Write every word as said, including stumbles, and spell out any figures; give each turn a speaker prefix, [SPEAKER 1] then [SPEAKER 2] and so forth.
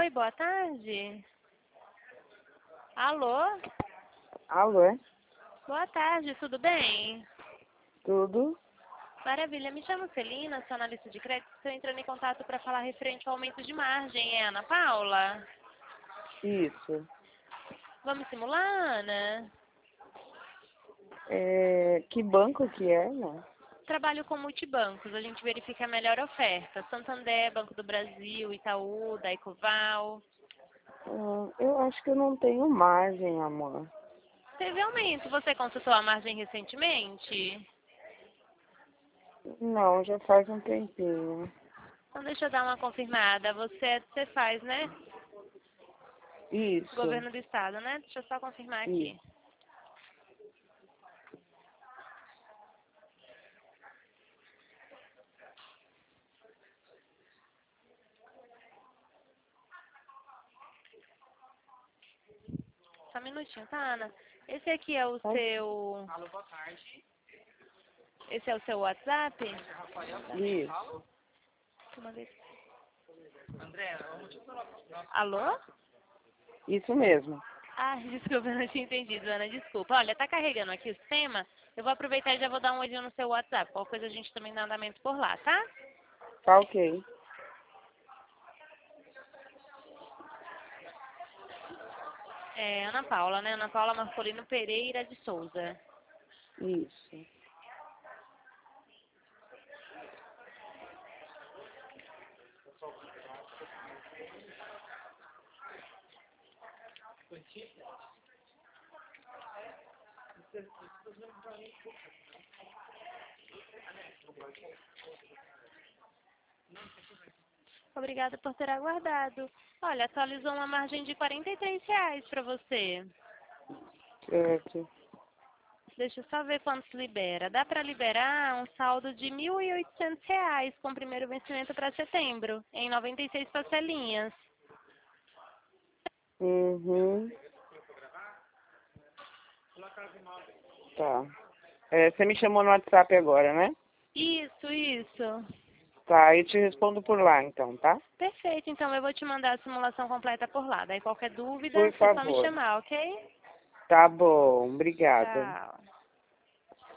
[SPEAKER 1] Oi, boa tarde. Alô?
[SPEAKER 2] Alô, é?
[SPEAKER 1] Boa tarde, tudo bem?
[SPEAKER 2] Tudo?
[SPEAKER 1] Maravilha, me chamo Celina, sou analista de crédito, estou entrando em contato para falar referente ao aumento de margem. É Ana Paula?
[SPEAKER 2] Isso.
[SPEAKER 1] Vamos simular, Ana?
[SPEAKER 2] É, que banco que é, né?
[SPEAKER 1] Trabalho com multibancos, a gente verifica a melhor oferta. Santander, Banco do Brasil, Itaú, Daicoval.
[SPEAKER 2] Hum, eu acho que eu não tenho margem, amor.
[SPEAKER 1] Teve aumento, você consultou a margem recentemente?
[SPEAKER 2] Não, já faz um tempinho.
[SPEAKER 1] Então deixa eu dar uma confirmada. Você, você faz, né?
[SPEAKER 2] Isso.
[SPEAKER 1] Governo do Estado, né? Deixa eu só confirmar aqui.
[SPEAKER 2] Isso.
[SPEAKER 1] Só um minutinho, tá, Ana? Esse aqui é o
[SPEAKER 2] Tá?
[SPEAKER 1] seu... Esse é o seu WhatsApp?
[SPEAKER 2] Isso.
[SPEAKER 1] Uma vez. Alô?
[SPEAKER 2] Isso mesmo.
[SPEAKER 1] Ah, desculpa, eu não tinha entendido, Ana. Desculpa. Olha, tá carregando aqui o sistema. Eu vou aproveitar e já vou dar um olhinho no seu WhatsApp. Qualquer coisa a gente também dá andamento por lá, tá?
[SPEAKER 2] Tá ok.
[SPEAKER 1] É Ana Paula, né? Ana Paula Marcolino Pereira de Souza.
[SPEAKER 2] Isso.
[SPEAKER 1] Obrigada por ter aguardado. Olha, atualizou uma margem de quarenta e três reais para você.
[SPEAKER 2] Certo.
[SPEAKER 1] Deixa eu só ver quanto se libera. Dá para liberar um saldo de mil e oitocentos reais com primeiro vencimento para setembro, em noventa e seis parcelinhas.
[SPEAKER 2] Uhum. Tá. É, você me chamou no WhatsApp agora, né?
[SPEAKER 1] Isso, isso.
[SPEAKER 2] Tá, eu te respondo por lá então, tá?
[SPEAKER 1] Perfeito, então eu vou te mandar a simulação completa por lá. Daí qualquer dúvida,
[SPEAKER 2] Por
[SPEAKER 1] é só me
[SPEAKER 2] favor.
[SPEAKER 1] chamar, ok?
[SPEAKER 2] Tá bom, obrigada.
[SPEAKER 1] Tchau.